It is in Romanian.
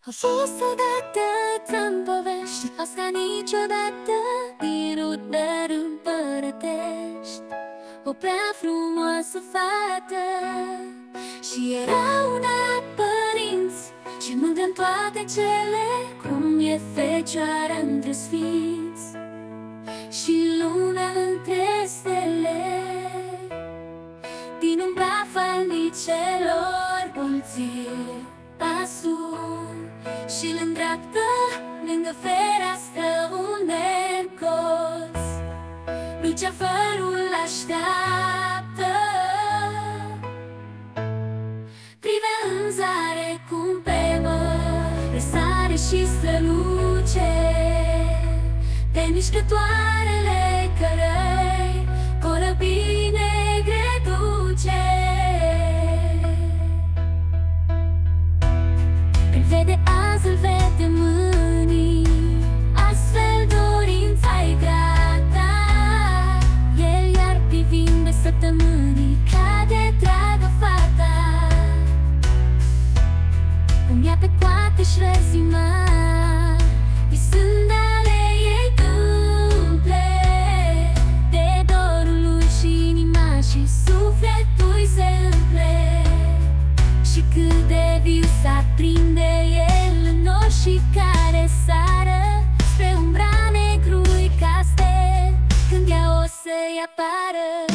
A fost odată în povești, asta niciodată din rudări împărătești. O prea frumoasă fată și era una părinți ce mândră în toate cele, cum e fecioară între sfinți și luna între stele. Din umbra falnicelor bolții pasul și-l îndreaptă lângă fereastră un necoț. Luceafărul așteaptă, prive în zare cum pe măr răsare și străluce de mișcătoarele cărăi corăbii negre duce. Îl vede azi, îl vede mâini, astfel dorința-i gata. El iar privind de săptămâni cade dragă fata, cum ea pe coate-și răzima, visând ale ei tâmple de dorul lui și inima și sufletul-i se umple. Și cât de viu s-aprinde el în ochi care sară spre umbra negrui castel, când ea o să-i apară.